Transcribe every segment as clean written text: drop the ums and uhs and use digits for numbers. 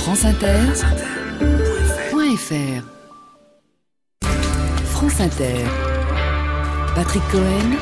franceinter.fr. France Inter. Patrick Cohen.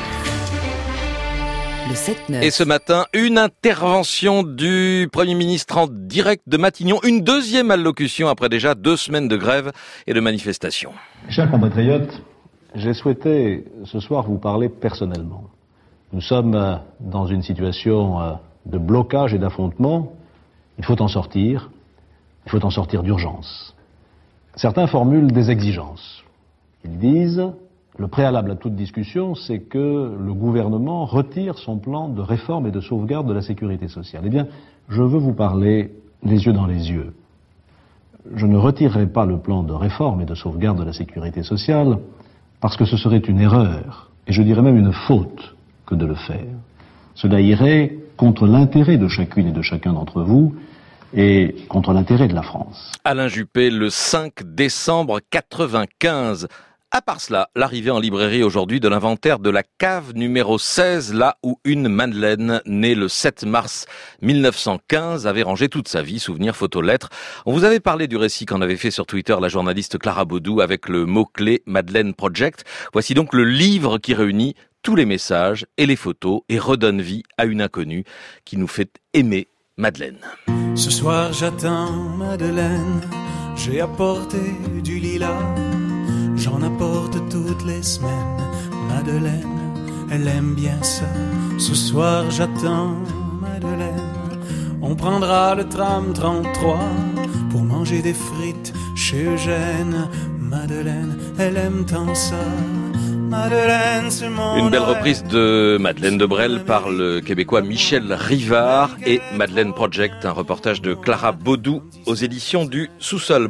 Le 7-9. Et ce matin, une intervention du Premier ministre en direct de Matignon. Une deuxième allocution après déjà 2 semaines de grève et de manifestations. Chers compatriotes, j'ai souhaité ce soir vous parler personnellement. Nous sommes dans une situation de blocage et d'affrontement. Il faut en sortir. Il faut en sortir d'urgence. Certains formulent des exigences. Ils disent, le préalable à toute discussion, c'est que le gouvernement retire son plan de réforme et de sauvegarde de la sécurité sociale. Eh bien, je veux vous parler les yeux dans les yeux. Je ne retirerai pas le plan de réforme et de sauvegarde de la sécurité sociale parce que ce serait une erreur, et je dirais même une faute, que de le faire. Cela irait contre l'intérêt de chacune et de chacun d'entre vous et contre l'intérêt de la France. Alain Juppé, le 5 décembre 95. À part cela, l'arrivée en librairie aujourd'hui de l'inventaire de la cave numéro 16, là où une Madeleine, née le 7 mars 1915, avait rangé toute sa vie, souvenirs, photos, lettres. On vous avait parlé du récit qu'en avait fait sur Twitter la journaliste Clara Baudou avec le mot-clé Madeleine Project. Voici donc le livre qui réunit tous les messages et les photos et redonne vie à une inconnue qui nous fait aimer Madeleine. Ce soir j'attends Madeleine, j'ai apporté du lilas. J'en apporte toutes les semaines. Madeleine, elle aime bien ça. Ce soir j'attends Madeleine. On prendra le tram 33 pour manger des frites chez Eugène. Madeleine, elle aime tant ça. Madeleine, c'est mon Une belle reprise de Madeleine de Brel par le Québécois Michel Rivard et Madeleine Project, un reportage de Clara Baudou aux éditions du Sous-Sol.